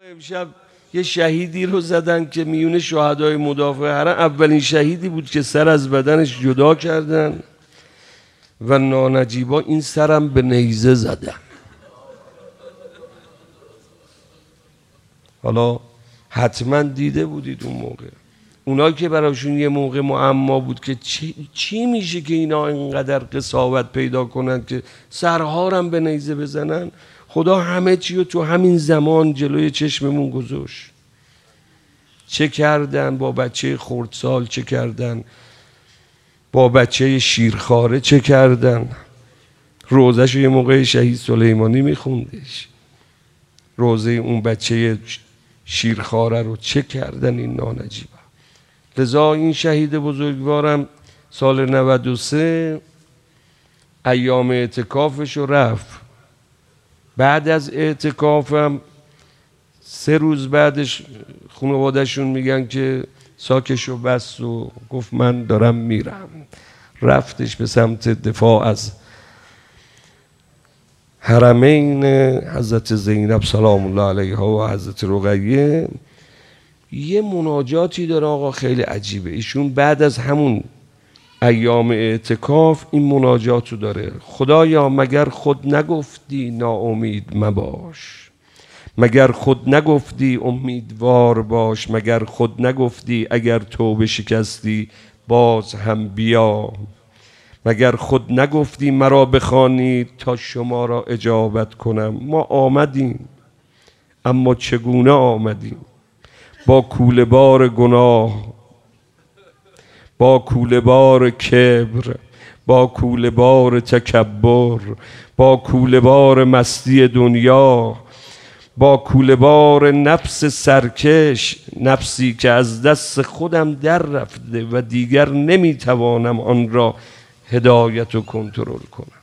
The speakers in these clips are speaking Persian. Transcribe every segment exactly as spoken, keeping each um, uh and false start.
امشب یه شهیدی رو زدن که میون شهدای مدافع حرم اولین شهیدی بود که سر از بدنش جدا کردن و نانجیبا این سرم به نیزه زدن. حالا حتما دیده بودید اون موقع، اونایی که براشون یه موقع معما بود که چی, چی میشه که اینا اینقدر قساوت پیدا کنن که سرهارم به نیزه بزنن. خدا همه چی رو تو همین زمان جلوی چشممون گذاشت. چه کردن با بچه خردسال، چه کردن با بچه شیرخواره، چه کردن. روزش یه موقع شهید سلیمانی میخوندش، روزه اون بچه شیرخواره رو چه کردن این نانجیبا. لذا این شهید بزرگوارم سال نود و سه ایام اعتکافش رو رفت. بعد از اعتکافم سه روز بعدش خانواده‌شون میگن که ساکشو بست و گفت من دارم میرم. رفتش به سمت دفاع از حرمین حضرت زینب سلام الله علیها و حضرت رقیه. یه مناجاتی داره آقا خیلی عجیبه. ایشون بعد از همون ایام اعتکاف این مناجاتو داره: خدایا مگر خود نگفتی ناامید مباش، مگر خود نگفتی امیدوار باش، مگر خود نگفتی اگر توبه شکستی باز هم بیا، مگر خود نگفتی مرا بخوانید تا شما را اجابت کنم. ما آمدیم اما چگونه آمدیم؟ با کوله بار گناه، با کوله بار کبر، با کوله بار تکبر، با کوله بار مستی دنیا، با کوله بار نفس سرکش، نفسی که از دست خودم در رفته و دیگر نمیتوانم آن را هدایت و کنترل کنم.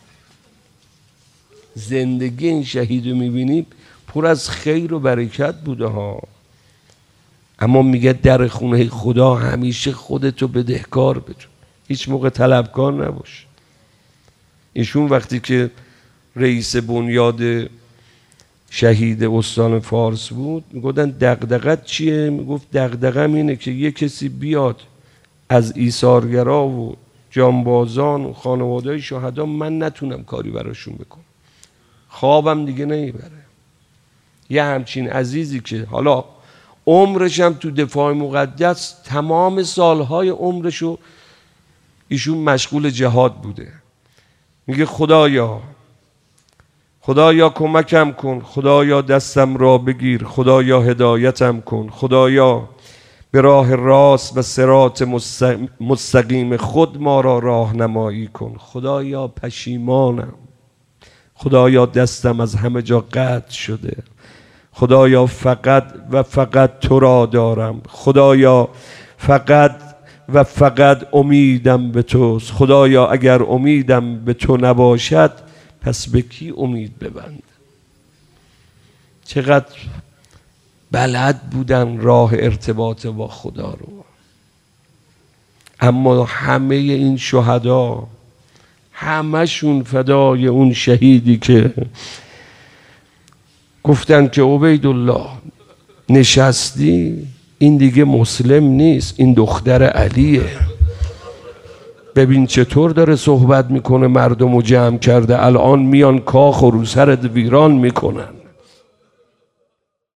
زندگی این شهید رو میبینیم پر از خیر و برکت بوده ها، اما میگه در خونه خدا همیشه خودتو بدهکار بدون، هیچ موقع طلبکار نباش. ایشون وقتی که رئیس بنیاد شهید استان فارس بود میگفتن دغدغت چیه؟ میگفت دغدغم اینه که یه کسی بیاد از ایثارگرا و جانبازان و خانواده شهدا من نتونم کاری براشون بکنم، خوابم دیگه نمیبره. یه همچین عزیزی که حالا عمرش هم تو دفاع مقدس، تمام سالهای عمرشو ایشون مشغول جهاد بوده. میگه خدایا خدایا کمکم کن، خدایا دستم را بگیر، خدایا هدایتم کن، خدایا به راه راست و صراط مستقیم خود ما را راهنمایی کن، خدایا پشیمانم، خدایا دستم از همه جا قطع شده، خدایا فقط و فقط تو را دارم، خدایا فقط و فقط امیدم به توست، خدایا اگر امیدم به تو نباشد پس به کی امید ببند. چقدر بلد بودن راه ارتباط با خدا رو. اما همه این شهدا همشون فدای اون شهیدی که گفتن که عبیدالله نشستی، این دیگه مسلم نیست، این دختر علیه. ببین چطور داره صحبت میکنه، مردم رو جمع کرده، الان میان کاخ و رو سرت ویران میکنن.